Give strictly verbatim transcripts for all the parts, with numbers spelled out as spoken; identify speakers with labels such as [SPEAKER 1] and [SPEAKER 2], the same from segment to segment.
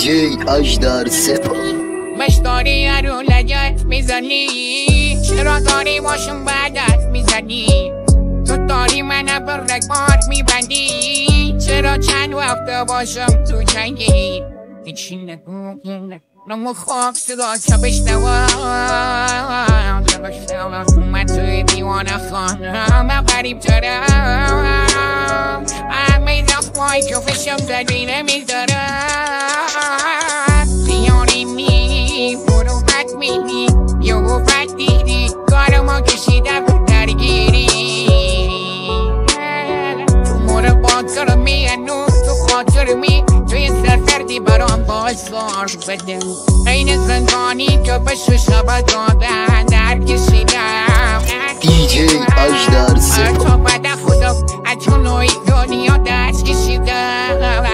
[SPEAKER 1] جی اجدر سپا
[SPEAKER 2] مش داری رو لگت میزنی، چرا داری باشون بدت میزنی؟ تو داری منو به رگبار میبندی، چرا چند وقت باشم تو جنگی؟ هیچی نگو نمو خواب صدا چه بشنوم، اومد توی دیوانه خانم من غریب ترم، همه دفعای که فشم زدی نمیذارم، خیانی می برو بد میدی یه بد دیدی کار ما کشیده بود درگیری، تو مورا باکر می انو تو خاطر می توی سرفردی برام بازار بده، این زندانی که بشه شب دادن در کشیدم
[SPEAKER 1] دی جی اجدر سپا
[SPEAKER 2] تو بده خدا از تو نوعی دنیا دست کشیدم.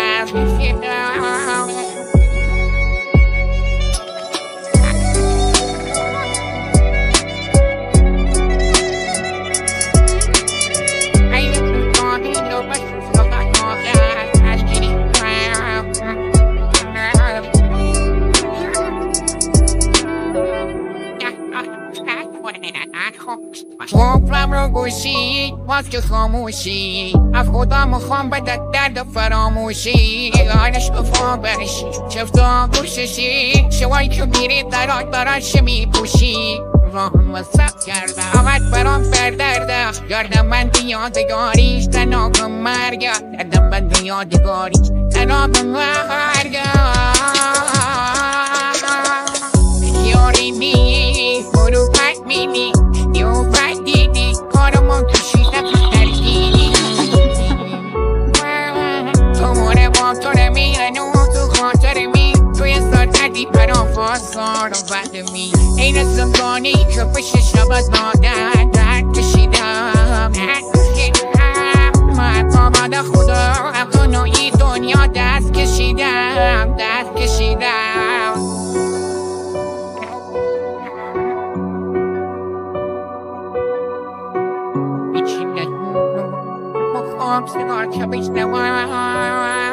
[SPEAKER 2] خوبم رو گوشی باز که خاموشی، از خدا مخوام بدت درد فراموشی، آنش افا برشی چفتا گوششی، شوایی که میری درات براش میپوشی، راهم وصف کرده آقد برام فردرده، گردم من یادگاریش تناب مرگه، گردم من یادگاریش تناب مرگه، یاری می برو پک مینی یو پک دیدی کارمون کشیده ترگیری، تو موره با تو نمیرنو تو خاطر می توی سر کردی برام فاسار و بدمی، این زندانی که پشه شبت مادر درد کشیدم من با بعد خدا تو نوعی دنیا دست کشیدم دست کشیدم. I'm still gonna keep it